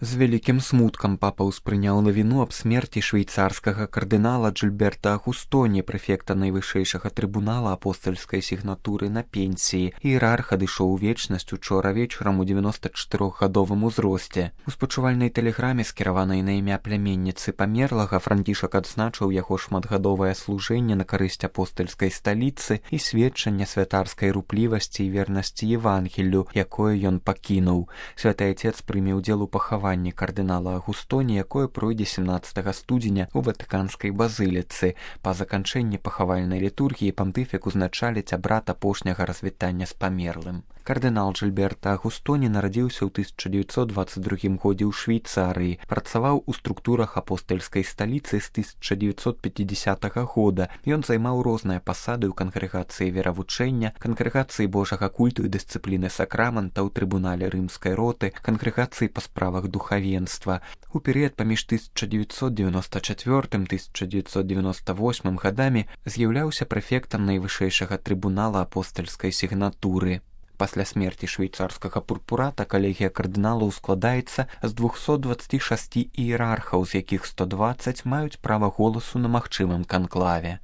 З вялікім смуткам папа ўспрыняў навіну аб смерці швейцарскага кардынала Джильберта Агустоні, прэфекта найвышэйшага трыбунала апостальскай сігнатуры на пенсіі. Іерарх адышоў у вечнасць учора вечарам у 94-гадовым узросце. У спачувальнай тэлеграме, скіраванай на імя пляменніцы памерлага, Францішак адзначыў яго шматгадовае служэнне на карысць апостальскай сталіцы і сведчанне святарскай руплівасці і вернасці Евангеллю, якое ён пакінуў. Святы Айцец прыме ўдзел у пахаванні кардынала Агустоні, якое пройдзе 17 студзеня ў Ватыканскай базыліцы. Па заканчэнні пахавальнай літургіі пантыфік узначаліць абрад апошняга развітання з памерлым. Кардынал Джильберта Агустоні нарадзіўся ў 1922 годзе ў Швейцарыі, працаваў у структурах апостальскай сталіцы з 1950 года. Ён займаў розныя пасады ў кангрэгацыі веравучэння, кангрэгацыі Божага культу і дысцыпліны сакрамента, ў трыбунале рымскай роты, кангрэгацыі па справах духавенства. У перыяд паміж 1994-1998 гадамі з'яўляўся прэфектам найвышэйшага трыбунала апостальскай сігнатуры. Пасля смерці швейцарскага пурпурата калегія кардыналаў складаецца з 226 іерархаў, з якіх 120 маюць права голасу на магчымым канклаве.